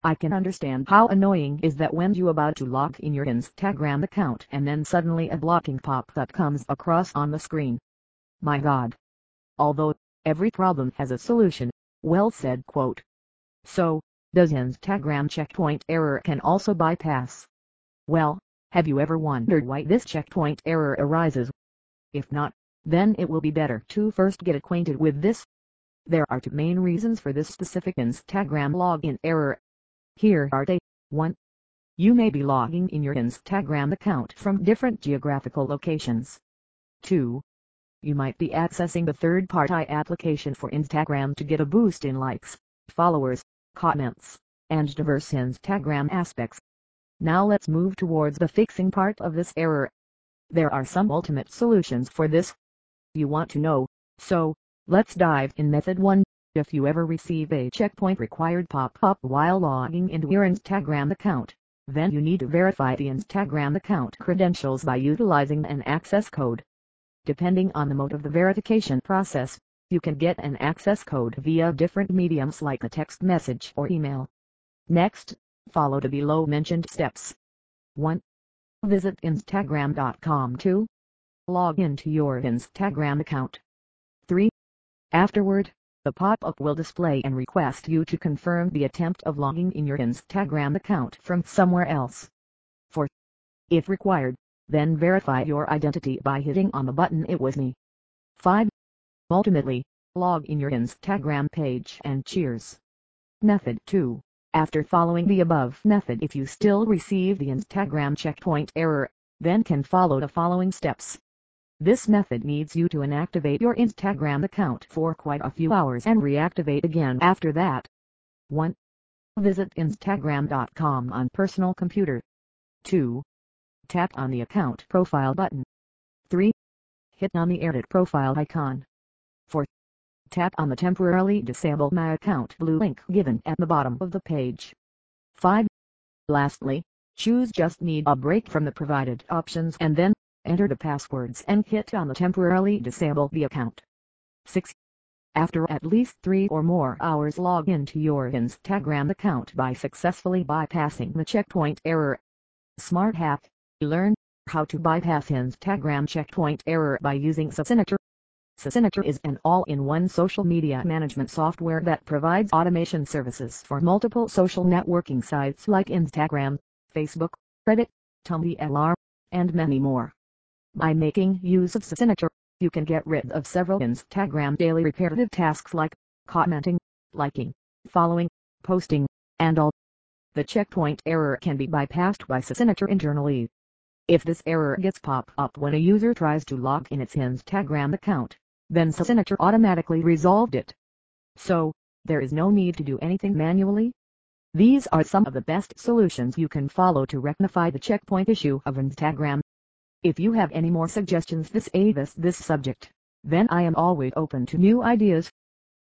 I can understand how annoying is that when you about to log in your Instagram account and then suddenly a blocking pop-up comes across on the screen. My God. Although, every problem has a solution, well said quote. So, does Instagram checkpoint error can also bypass? Well, have you ever wondered why this checkpoint error arises? If not, then it will be better to first get acquainted with this. There are two main reasons for this specific Instagram login error. Here are they. 1. You may be logging in your Instagram account from different geographical locations. 2. You might be accessing the third-party application for Instagram to get a boost in likes, followers, comments, and diverse Instagram aspects. Now let's move towards the fixing part of this error. There are some ultimate solutions for this. You want to know, so, let's dive in. Method 1. If you ever receive a checkpoint required pop-up while logging into your Instagram account, then you need to verify the Instagram account credentials by utilizing an access code. Depending on the mode of the verification process, you can get an access code via different mediums like a text message or email. Next, follow the below mentioned steps. 1. Visit Instagram.com. 2. Log into your Instagram account. 3. Afterward, the pop-up will display and request you to confirm the attempt of logging in your Instagram account from somewhere else. 4. If required, then verify your identity by hitting on the button "It was me." 5. Ultimately, log in your Instagram page and cheers. Method 2. After following the above method, if you still receive the Instagram checkpoint error, then can follow the following steps. This method needs you to inactivate your Instagram account for quite a few hours and reactivate again after that. 1. Visit Instagram.com on personal computer. 2. Tap on the account profile button. 3. Hit on the edit profile icon. 4. Tap on the temporarily disable my account blue link given at the bottom of the page. 5. Lastly, choose just need a break from the provided options and then enter the passwords and hit on the temporarily disable the account. 6. After at least 3 or more hours, log into your Instagram account by successfully bypassing the checkpoint error. Smart hack: learn how to bypass Instagram checkpoint error by using Signature. Signature is an all-in-one social media management software that provides automation services for multiple social networking sites like Instagram, Facebook, Reddit, Tumblr, and many more. By making use of Signature, you can get rid of several Instagram daily repetitive tasks like commenting, liking, following, posting, and all. The checkpoint error can be bypassed by Signature internally. If this error gets pop up when a user tries to log in its Instagram account, then Signature automatically resolved it. So, there is no need to do anything manually. These are some of the best solutions you can follow to rectify the checkpoint issue of Instagram. If you have any more suggestions this subject, then I am always open to new ideas.